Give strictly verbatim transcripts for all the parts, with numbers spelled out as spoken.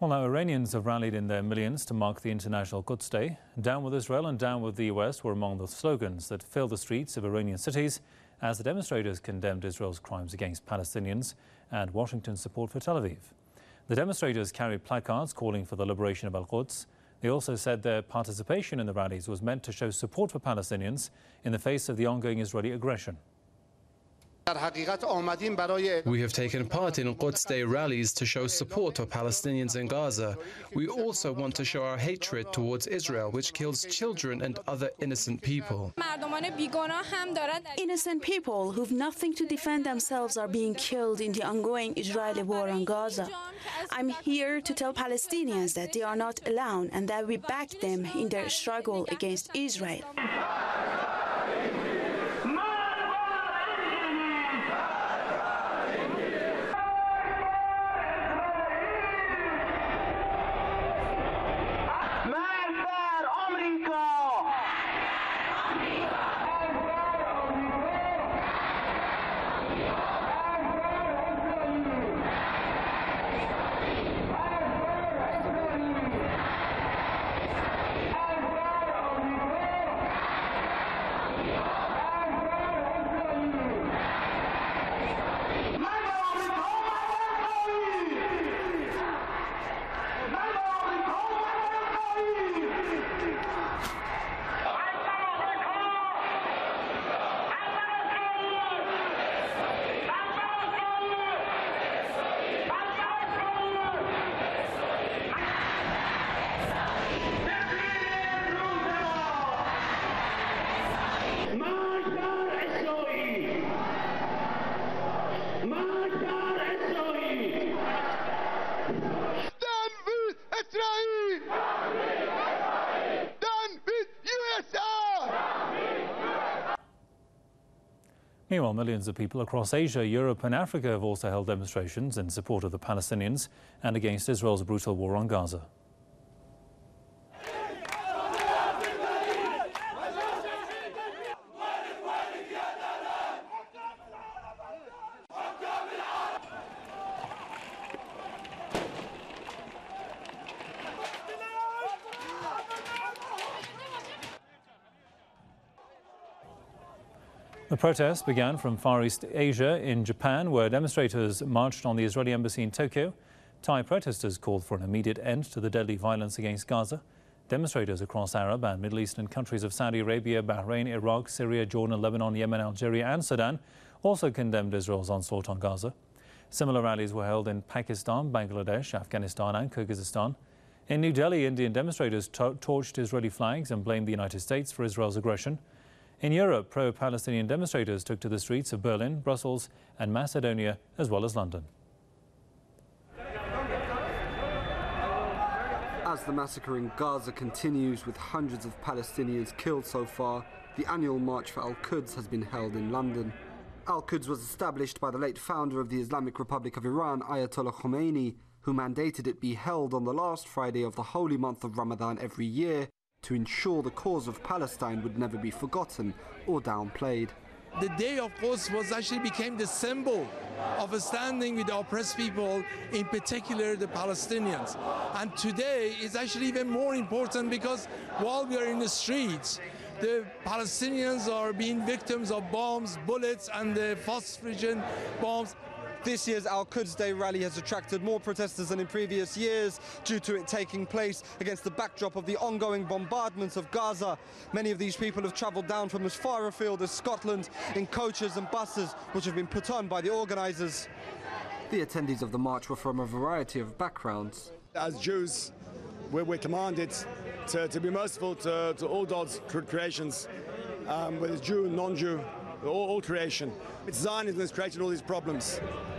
Well, now Iranians have rallied in their millions to mark the International Quds Day. Down with Israel and down with the U S were among the slogans that filled the streets of Iranian cities as the demonstrators condemned Israel's crimes against Palestinians and Washington's support for Tel Aviv. The demonstrators carried placards calling for the liberation of Al-Quds. They also said their participation in the rallies was meant to show support for Palestinians in the face of the ongoing Israeli aggression. We have taken part in Quds Day rallies to show support for Palestinians in Gaza. We also want to show our hatred towards Israel, which kills children and other innocent people. Innocent people who've nothing to defend themselves are being killed in the ongoing Israeli war on Gaza. I'm here to tell Palestinians that they are not alone and that we back them in their struggle against Israel. Meanwhile, millions of people across Asia, Europe and Africa have also held demonstrations in support of the Palestinians and against Israel's brutal war on Gaza. The protest began from Far East Asia in Japan, where demonstrators marched on the Israeli embassy in Tokyo. Thai protesters called for an immediate end to the deadly violence against Gaza. Demonstrators across Arab and Middle Eastern countries of Saudi Arabia, Bahrain, Iraq, Syria, Jordan, Lebanon, Yemen, Algeria and Sudan also condemned Israel's onslaught on Gaza. Similar rallies were held in Pakistan, Bangladesh, Afghanistan and Kyrgyzstan. In New Delhi, Indian demonstrators to- torched Israeli flags and blamed the United States for Israel's aggression. In Europe, pro-Palestinian demonstrators took to the streets of Berlin, Brussels and Macedonia, as well as London. As the massacre in Gaza continues with hundreds of Palestinians killed so far, the annual March for Al-Quds has been held in London. Al-Quds was established by the late founder of the Islamic Republic of Iran, Ayatollah Khomeini, who mandated it be held on the last Friday of the holy month of Ramadan every year, to ensure the cause of Palestine would never be forgotten or downplayed. The day of Quds was actually became the symbol of standing with the oppressed people, in particular the Palestinians. And today is actually even more important because while we are in the streets, the Palestinians are being victims of bombs, bullets and the phosphogen bombs. This year's Al-Quds Day rally has attracted more protesters than in previous years due to it taking place against the backdrop of the ongoing bombardments of Gaza. Many of these people have travelled down from as far afield as Scotland in coaches and buses which have been put on by the organisers. The attendees of the march were from a variety of backgrounds. As Jews, we're, we're commanded to, to be merciful to, to all God's creations, um, whether it's Jew, non-Jew, all, all creation. It's Zionism that's created all these problems.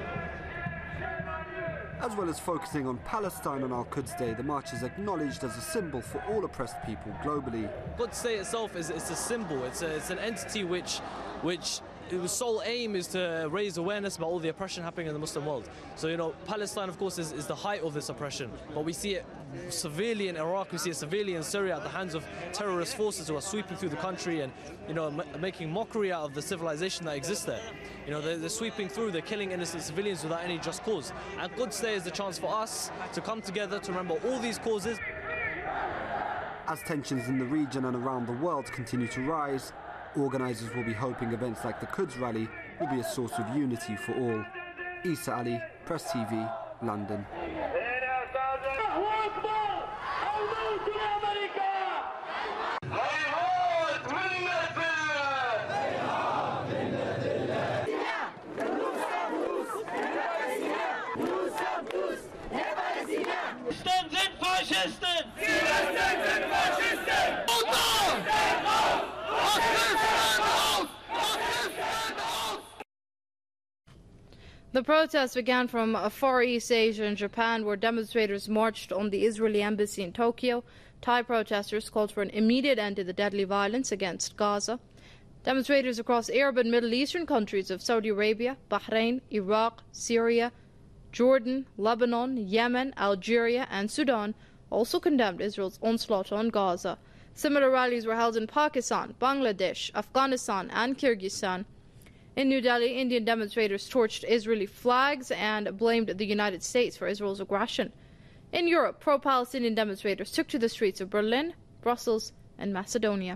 As well as focusing on Palestine on Al-Quds Day, the march is acknowledged as a symbol for all oppressed people globally. Quds Day itself is it's a symbol. It's a, it's an entity which which the sole aim is to raise awareness about all the oppression happening in the Muslim world. So, you know, Palestine, of course, is, is the height of this oppression, but we see it severely in Iraq, we see it severely in Syria at the hands of terrorist forces who are sweeping through the country and, you know, m making mockery out of the civilization that exists there. You know, they're, they're sweeping through, they're killing innocent civilians without any just cause. And Quds Day is the chance for us to come together to remember all these causes. As tensions in the region and around the world continue to rise, organisers will be hoping events like the Quds Rally will be a source of unity for all. Isa Ali, Press T V, London. The protests began from Far East Asia and Japan, where demonstrators marched on the Israeli embassy in Tokyo. Thai protesters called for an immediate end to the deadly violence against Gaza. Demonstrators across Arab and Middle Eastern countries of Saudi Arabia, Bahrain, Iraq, Syria, Jordan, Lebanon, Yemen, Algeria and Sudan also condemned Israel's onslaught on Gaza. Similar rallies were held in Pakistan, Bangladesh, Afghanistan and Kyrgyzstan. In New Delhi, Indian demonstrators torched Israeli flags and blamed the United States for Israel's aggression. In Europe, pro-Palestinian demonstrators took to the streets of Berlin, Brussels and Macedonia.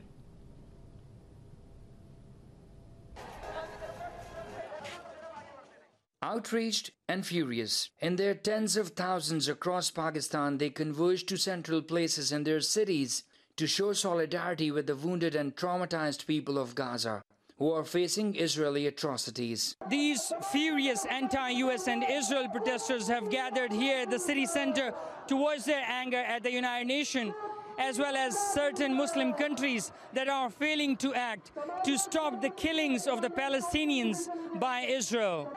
Outraged and furious, in their tens of thousands across Pakistan, they converged to central places in their cities to show solidarity with the wounded and traumatized people of Gaza, who are facing Israeli atrocities. These furious anti-U S and Israel protesters have gathered here at the city center towards their anger at the United Nations, as well as certain Muslim countries that are failing to act to stop the killings of the Palestinians by Israel.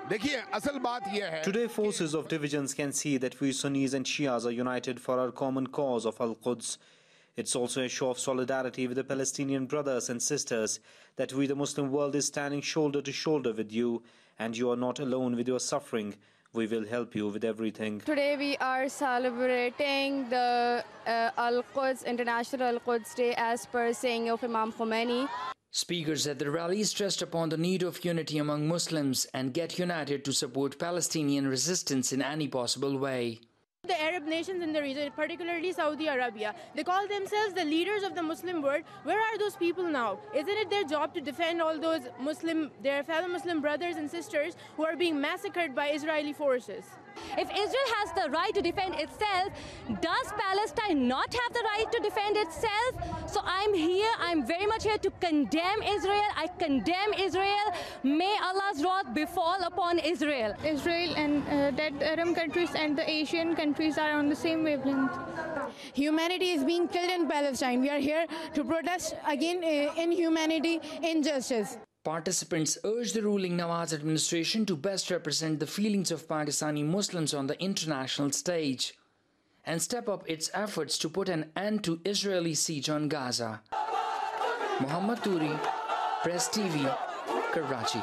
Today, forces of divisions can see that we Sunnis and Shias are united for our common cause of Al-Quds. It's also a show of solidarity with the Palestinian brothers and sisters that we, the Muslim world, is standing shoulder to shoulder with you, and you are not alone with your suffering. We will help you with everything. Today we are celebrating the uh, Al-Quds, International Al-Quds Day, as per saying of Imam Khomeini. Speakers at the rally stressed upon the need of unity among Muslims and get united to support Palestinian resistance in any possible way. The Arab nations in the region, particularly Saudi Arabia, they call themselves the leaders of the Muslim world. Where are those people now? Isn't it their job to defend all those Muslim, their fellow Muslim brothers and sisters who are being massacred by Israeli forces? If Israel has the right to defend itself, does Palestine not have the right to defend itself? So I'm here, I'm very much here to condemn Israel. I condemn Israel. May Allah's wrath befall upon Israel. Israel and uh, that Arab countries and the Asian countries are on the same wavelength. Humanity is being killed in Palestine. We are here to protest against uh, inhumanity, injustice. Participants urged the ruling Nawaz administration to best represent the feelings of Pakistani Muslims on the international stage and step up its efforts to put an end to Israeli siege on Gaza. Muhammad Turi, Press T V, Karachi.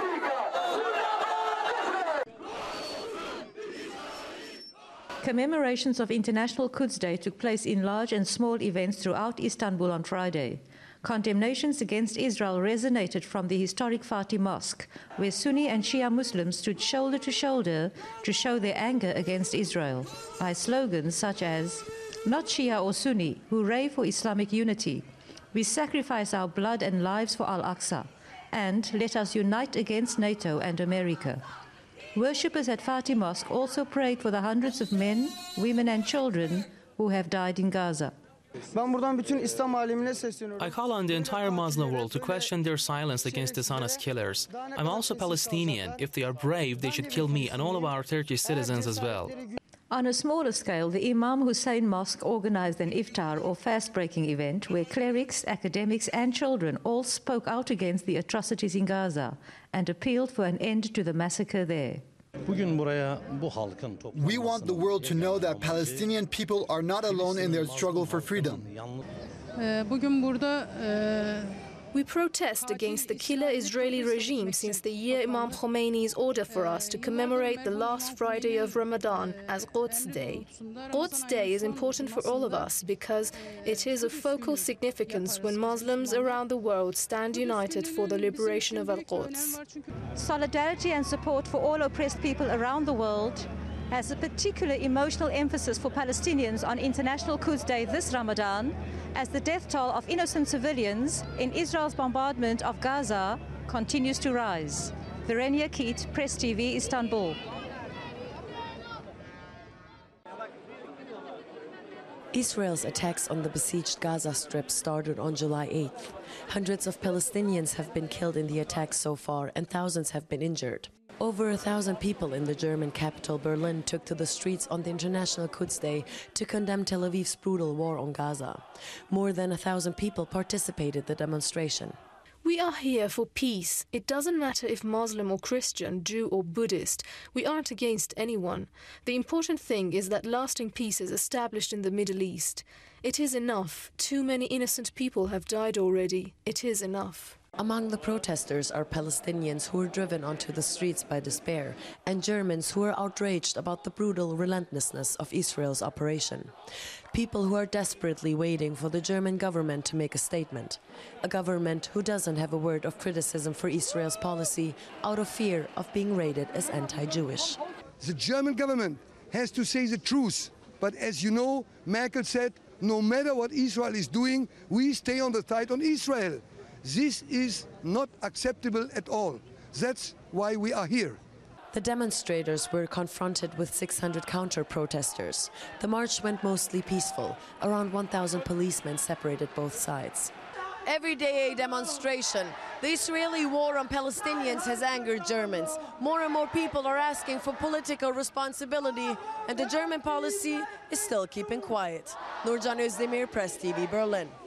Commemorations of International Quds Day took place in large and small events throughout Istanbul on Friday. Condemnations against Israel resonated from the historic Fatih Mosque, where Sunni and Shia Muslims stood shoulder to shoulder to show their anger against Israel by slogans such as, "Not Shia or Sunni, hooray for Islamic unity. We sacrifice our blood and lives for Al-Aqsa, and let us unite against NATO and America." Worshippers at Fatih Mosque also prayed for the hundreds of men, women and children who have died in Gaza. I call on the entire Muslim world to question their silence against dishonest killers. I'm also Palestinian. If they are brave, they should kill me and all of our Turkish citizens as well. On a smaller scale, the Imam Hussein Mosque organized an iftar or fast-breaking event where clerics, academics and children all spoke out against the atrocities in Gaza and appealed for an end to the massacre there. We want the world to know that Palestinian people are not alone in their struggle for freedom. Bugün burada We protest against the killer Israeli regime since the year Imam Khomeini's order for us to commemorate the last Friday of Ramadan as Quds Day. Quds Day is important for all of us because it is of focal significance when Muslims around the world stand united for the liberation of Al-Quds. Solidarity and support for all oppressed people around the world has a particular emotional emphasis for Palestinians on International Quds Day this Ramadan, as the death toll of innocent civilians in Israel's bombardment of Gaza continues to rise. Verenia Keat, Press T V, Istanbul. Israel's attacks on the besieged Gaza Strip started on July eighth. Hundreds of Palestinians have been killed in the attacks so far, and thousands have been injured. Over a thousand people in the German capital Berlin took to the streets on the International Quds Day to condemn Tel Aviv's brutal war on Gaza. More than a thousand people participated in the demonstration. We are here for peace. It doesn't matter if Muslim or Christian, Jew or Buddhist. We aren't against anyone. The important thing is that lasting peace is established in the Middle East. It is enough. Too many innocent people have died already. It is enough. Among the protesters are Palestinians who were driven onto the streets by despair, and Germans who are outraged about the brutal relentlessness of Israel's operation. People who are desperately waiting for the German government to make a statement. A government who doesn't have a word of criticism for Israel's policy out of fear of being rated as anti-Jewish. The German government has to say the truth, but as you know, Merkel said, no matter what Israel is doing, we stay on the side on Israel. This is not acceptable at all. That's why we are here. The demonstrators were confronted with six hundred counter-protesters. The march went mostly peaceful. Around one thousand policemen separated both sides. Every day a demonstration. The Israeli war on Palestinians has angered Germans. More and more people are asking for political responsibility, and the German policy is still keeping quiet. Nurcan Özdemir, Press T V, Berlin.